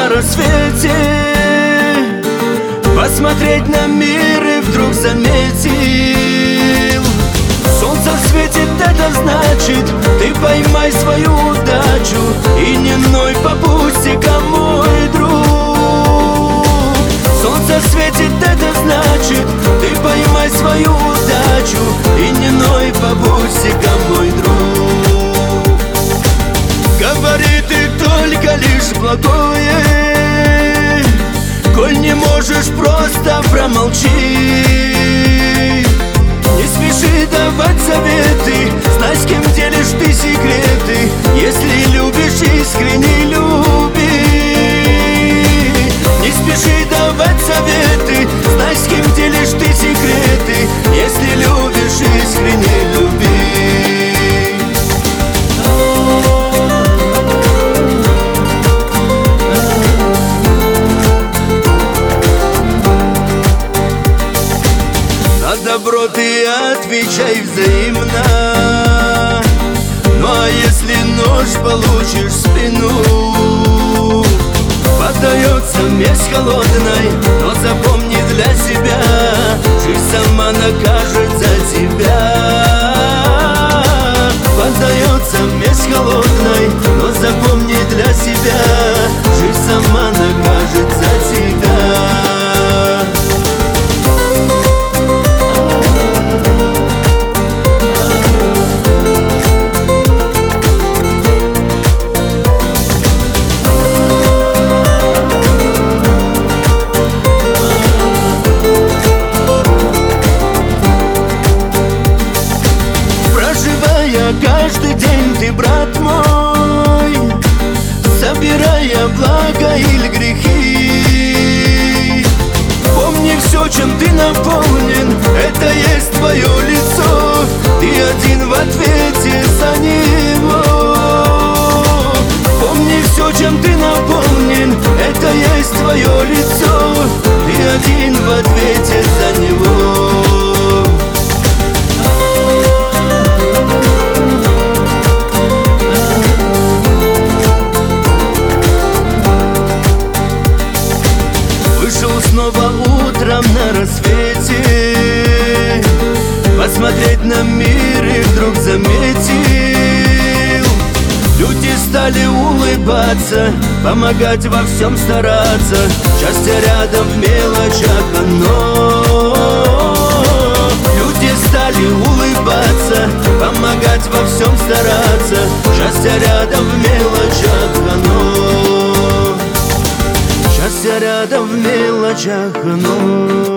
на рассвете, посмотреть на мир и вдруг заметил: солнце светит, это значит, ты поймай свою удачу и не ной по пустякам, мой друг. Солнце светит, это значит, ты поймай свою удачу и не ной по пустякам, мой друг. Говори ты только лишь благое, коль не можешь, просто промолчи. Не спеши давать советы, знай, с кем делишь ты секреты. Если любишь, искренне люби. Не спеши давать советы, знай, с кем делишь ты секреты. Если любишь, искренне люби. Добро ты отвечай взаимно. Ну а если нож получишь в спину, поддается месть холодной, но запомни для себя, жизнь сама накажет за тебя. Поддается месть холодной, но запомни для себя, жизнь сама накажет за тебя. Каждый день ты, брат мой, собирая благо или грехи, помни, все, чем ты наполнен, это есть твое лицо. Ты один в ответе за него. Помни, все, чем ты наполнен, это есть твое лицо. Ты один в ответе за него. Снова утром на рассвете, посмотреть на мир и вдруг заметил: люди стали улыбаться, помогать во всем стараться. Счастье рядом в мелочах оно. Люди стали улыбаться, помогать во всем стараться. Счастье рядом в мелочах оно. Счастье рядом в мелочах оно.